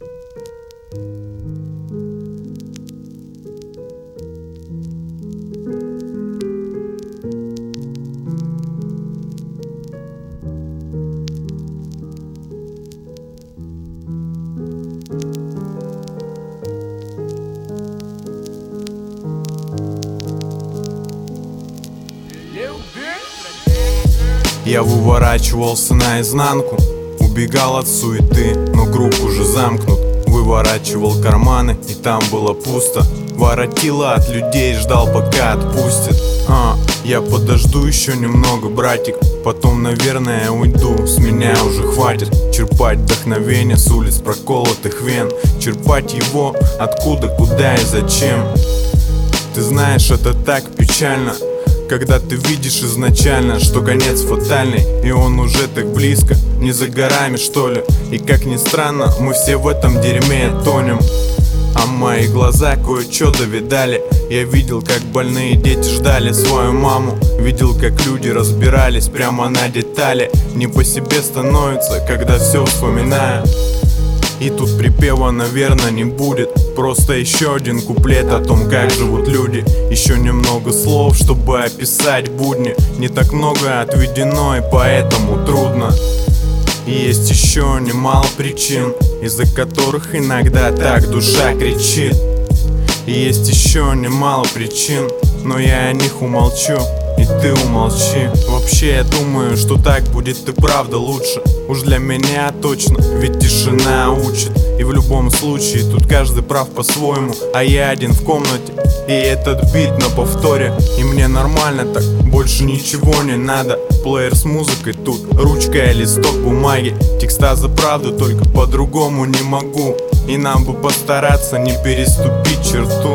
Я выворачивался наизнанку, убегал от суеты, но круг уже замкнут. Выворачивал карманы, и там было пусто. Воротило от людей, ждал, пока отпустят. Я подожду еще немного, братик, потом, наверное, уйду. С меня уже хватит черпать вдохновение с улиц проколотых вен. Черпать его откуда, куда и зачем. Ты знаешь, это так печально, когда ты видишь изначально, что конец фатальный, и он уже так близко, не за горами, что ли. И как ни странно, мы все в этом дерьме тонем. А мои глаза кое-что довидали. Я видел, как больные дети ждали свою маму. Видел, как люди разбирались прямо на детали. Не по себе становится, когда все вспоминаю. И тут припева, наверное, не будет. Просто еще один куплет о том, как живут люди. Еще немного слов, чтобы описать будни. Не так много отведено, и поэтому трудно. И есть еще немало причин, из-за которых иногда так душа кричит. И есть еще немало причин, но я о них умолчу, и ты умолчи. Вообще я думаю, что так будет и правда лучше. Уж для меня точно, ведь тишина учит. И в любом случае тут каждый прав по-своему. А я один в комнате, и этот бит на повторе. И мне нормально так, больше ничего не надо. Плеер с музыкой тут, ручка и листок бумаги. Текста за правду, только по-другому не могу. И нам бы постараться не переступить черту.